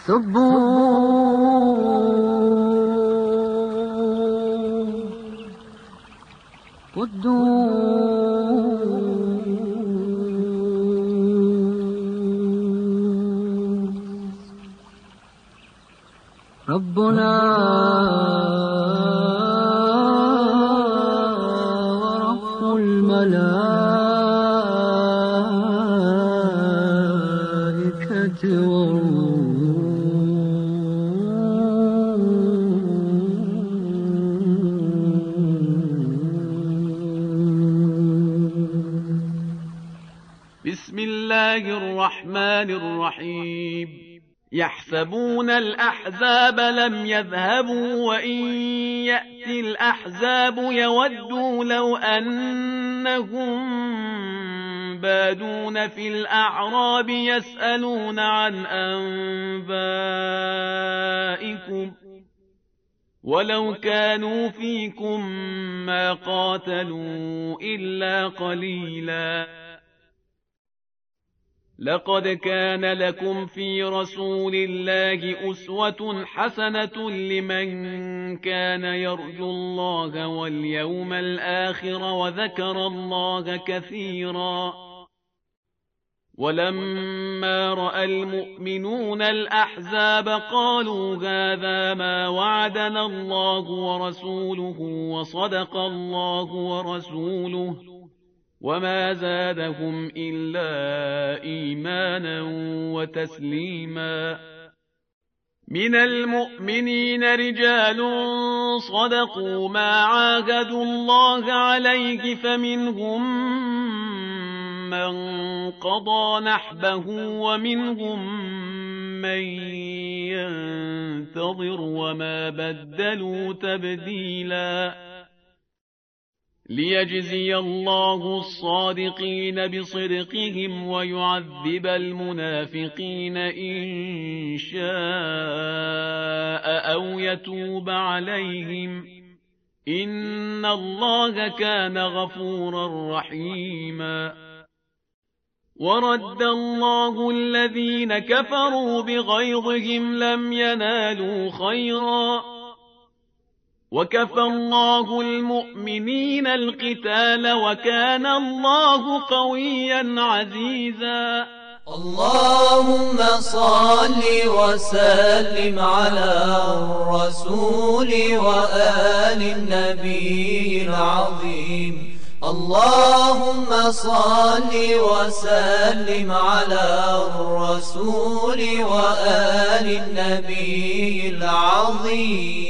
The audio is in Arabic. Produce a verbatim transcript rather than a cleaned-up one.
سبوا قدوس ربنا ورب الملائكة والروح بسم الله الرحمن الرحيم يحسبون الأحزاب لم يذهبوا وإن يأتي الأحزاب يودوا لو أنهم بادون في الأعراب يسألون عن أنبائكم ولو كانوا فيكم ما قاتلوا إلا قليلا لقد كان لكم في رسول الله أسوة حسنة لمن كان يرجو الله واليوم الآخر وذكر الله كثيرا ولما رأى المؤمنون الأحزاب قالوا هذا ما وعدنا الله ورسوله وصدق الله ورسوله وما زادهم إلا إيمانا وتسليما من المؤمنين رجال صدقوا ما عاهدوا الله عليه فمنهم من قضى نحبه ومنهم من ينتظر وما بدلوا تبديلا ليجزي الله الصادقين بصدقهم ويعذب المنافقين إن شاء أو يتوب عليهم إن الله كان غفورا رحيما ورد الله الذين كفروا بغيظهم لم ينالوا خيرا وكفى الله المؤمنين القتال وكان الله قويا عزيزا اللهم صل وسلم على الرسول وآل النبي العظيم اللهم صل وسلم على الرسول وآل النبي العظيم